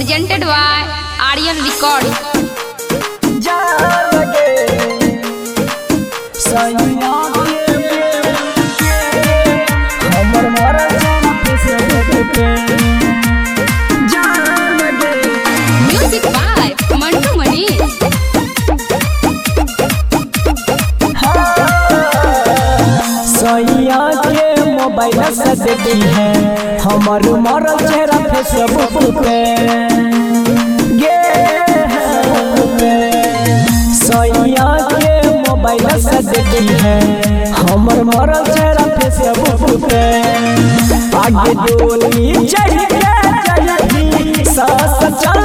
presented by Aryan Record. Music by Mantu Mani. सैया के mobile से देखी है हमार मरल चेहरा फेसबुक पे सैया के मोबाइल से देखी है हमार मरल चेहरा फेसबुक पे आगे डोली चाहिए सास चल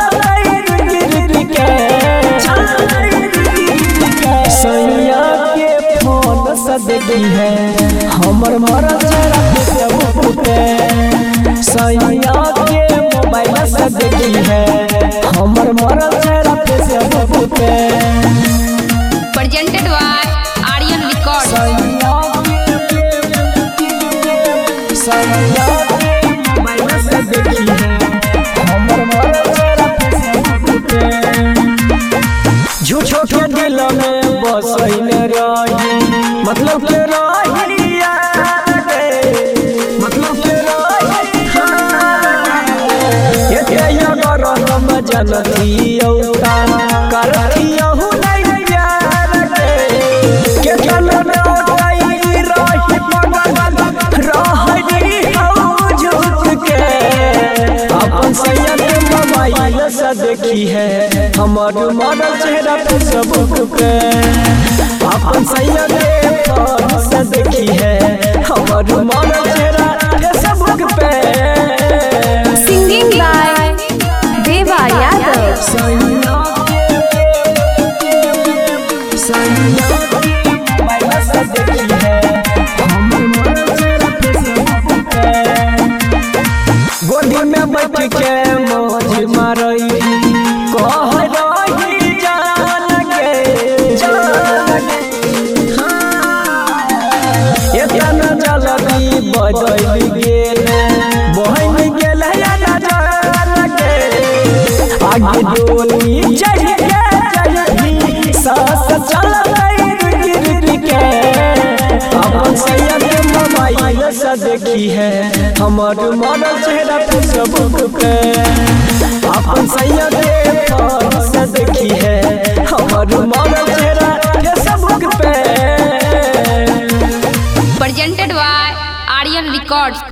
सैया के फोन से देखी है हमर मरल चेहरा फेसबुक पे सैया के मोबाइल से देखी है हमर मरल चेहरा फेसबुक पे Presented by Aryan Record. सैया के मोबाइल से देखी है हमर मरल चेहरा फेसबुक पे झूठो के दिल में बसैन रही मतलब के रही मतलब के रही अगर हम जनती औता करती हूँ नहीं यार के चल रही झूठ के अपन सैया के मोबाइल से देखी है हमर मरल चेहरा फेसबुक पे अपन सैया के फोन से देखी है हमर मरल चेहरा फेसबुक पे Singing by Deva Yadav. सैया के मोबाइल से देखी है हमर मरल चेहरा फेसबुक पे गोदी में बैठ के मौज मारई कह रही जान के एतना जल्दी बदल गेल बहन गेल जान के आगे डोली चाहिए सास चल के अपन सैया के मोबाइल से देखी है हमर मरल चेहरा फेसबुक पे अपन सैया के फोन से देखी है हमर मरल चेहरा फेसबुक पे Presented by Aryan Records.